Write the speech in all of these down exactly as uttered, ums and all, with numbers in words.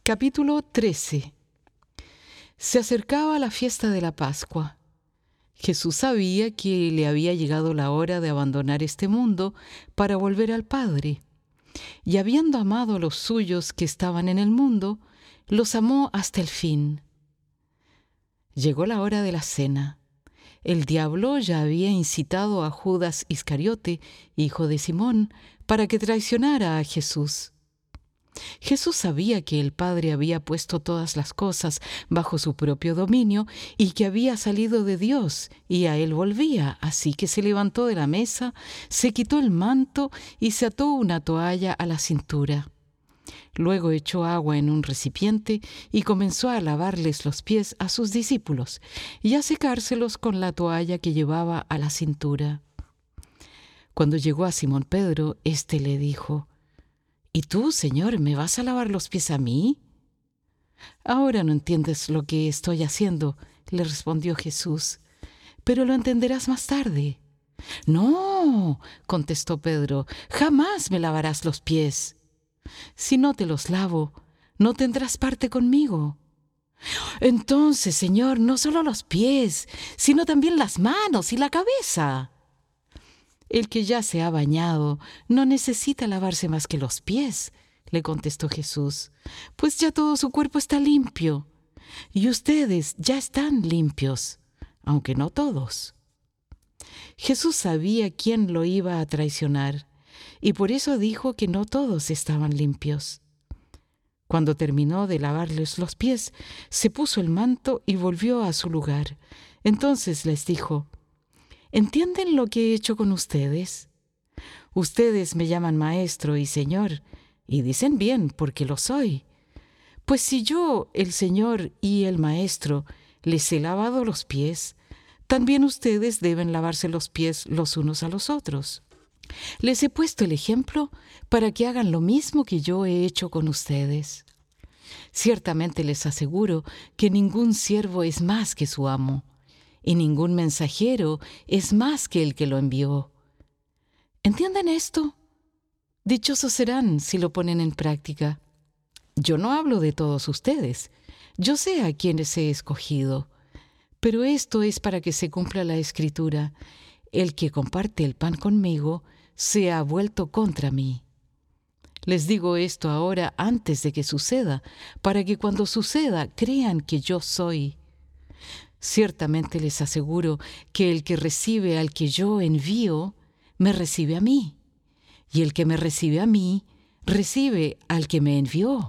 Capítulo trece. Se acercaba la fiesta de la Pascua. Jesús sabía que le había llegado la hora de abandonar este mundo para volver al Padre. Y habiendo amado a los suyos que estaban en el mundo, los amó hasta el fin. Llegó la hora de la cena. El diablo ya había incitado a Judas Iscariote, hijo de Simón, para que traicionara a Jesús. Jesús sabía que el Padre había puesto todas las cosas bajo su propio dominio y que había salido de Dios y a él volvía, así que se levantó de la mesa, se quitó el manto y se ató una toalla a la cintura. Luego echó agua en un recipiente y comenzó a lavarles los pies a sus discípulos y a secárselos con la toalla que llevaba a la cintura. Cuando llegó a Simón Pedro, éste le dijo: ¿Y tú, Señor, me vas a lavar los pies a mí? Ahora no entiendes lo que estoy haciendo, le respondió Jesús, pero lo entenderás más tarde. No, contestó Pedro, jamás me lavarás los pies. Si no te los lavo, no tendrás parte conmigo. Entonces, Señor, no solo los pies, sino también las manos y la cabeza. El que ya se ha bañado no necesita lavarse más que los pies, le contestó Jesús, pues ya todo su cuerpo está limpio, y ustedes ya están limpios, aunque no todos. Jesús sabía quién lo iba a traicionar, y por eso dijo que no todos estaban limpios. Cuando terminó de lavarles los pies, se puso el manto y volvió a su lugar. Entonces les dijo: ¿Entienden lo que he hecho con ustedes? Ustedes me llaman maestro y señor, y dicen bien, porque lo soy. Pues si yo, el Señor y el Maestro, les he lavado los pies, también ustedes deben lavarse los pies los unos a los otros. Les he puesto el ejemplo para que hagan lo mismo que yo he hecho con ustedes. Ciertamente les aseguro que ningún siervo es más que su amo, y ningún mensajero es más que el que lo envió. ¿Entienden esto? Dichosos serán si lo ponen en práctica. Yo no hablo de todos ustedes. Yo sé a quienes he escogido. Pero esto es para que se cumpla la Escritura: el que comparte el pan conmigo se ha vuelto contra mí. Les digo esto ahora antes de que suceda, para que cuando suceda crean que yo soy. Ciertamente les aseguro que el que recibe al que yo envío, me recibe a mí, y el que me recibe a mí, recibe al que me envió.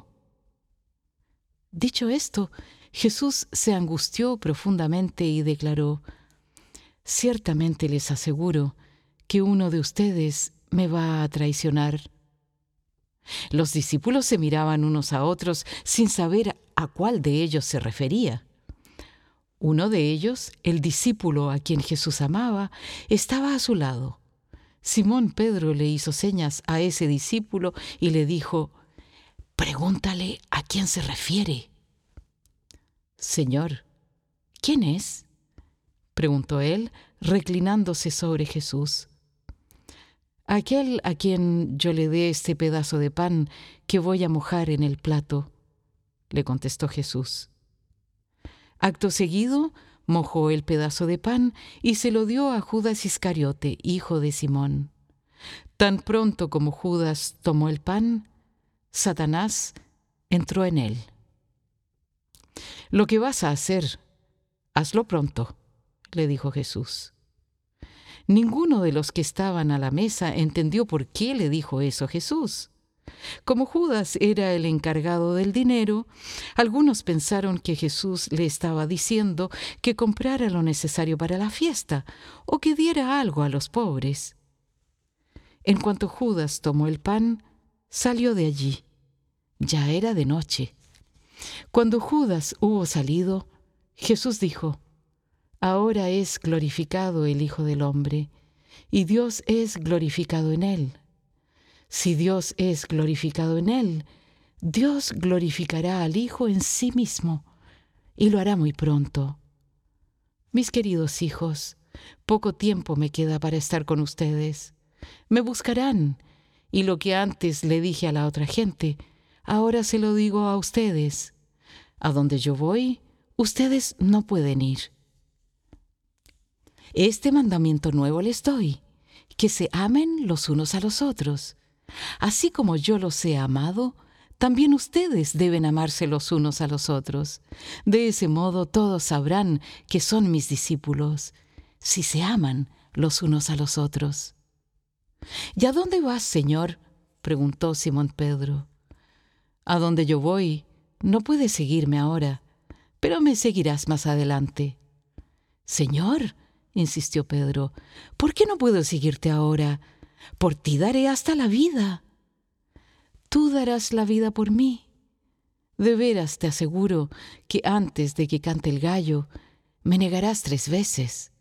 Dicho esto, Jesús se angustió profundamente y declaró: Ciertamente les aseguro que uno de ustedes me va a traicionar. Los discípulos se miraban unos a otros sin saber a cuál de ellos se refería. Uno de ellos, el discípulo a quien Jesús amaba, estaba a su lado. Simón Pedro le hizo señas a ese discípulo y le dijo: «Pregúntale a quién se refiere». «Señor, ¿quién es?», preguntó él, reclinándose sobre Jesús. «Aquel a quien yo le dé este pedazo de pan que voy a mojar en el plato», le contestó Jesús. Acto seguido, mojó el pedazo de pan y se lo dio a Judas Iscariote, hijo de Simón. Tan pronto como Judas tomó el pan, Satanás entró en él. «Lo que vas a hacer, hazlo pronto», le dijo Jesús. Ninguno de los que estaban a la mesa entendió por qué le dijo eso Jesús. Como Judas era el encargado del dinero, algunos pensaron que Jesús le estaba diciendo que comprara lo necesario para la fiesta o que diera algo a los pobres. En cuanto Judas tomó el pan, salió de allí. Ya era de noche. Cuando Judas hubo salido, Jesús dijo: «Ahora es glorificado el Hijo del Hombre, y Dios es glorificado en él. Si Dios es glorificado en él, Dios glorificará al Hijo en sí mismo, y lo hará muy pronto. Mis queridos hijos, poco tiempo me queda para estar con ustedes. Me buscarán, y lo que antes le dije a la otra gente, ahora se lo digo a ustedes. A donde yo voy, ustedes no pueden ir. Este mandamiento nuevo les doy, que se amen los unos a los otros. Así como yo los he amado, también ustedes deben amarse los unos a los otros. De ese modo todos sabrán que son mis discípulos, si se aman los unos a los otros. ¿Y a dónde vas, Señor?, preguntó Simón Pedro. A donde yo voy, no puedes seguirme ahora, pero me seguirás más adelante. Señor, insistió Pedro, ¿por qué no puedo seguirte ahora? Por ti daré hasta la vida. Tú darás la vida por mí. De veras te aseguro que antes de que cante el gallo, me negarás tres veces.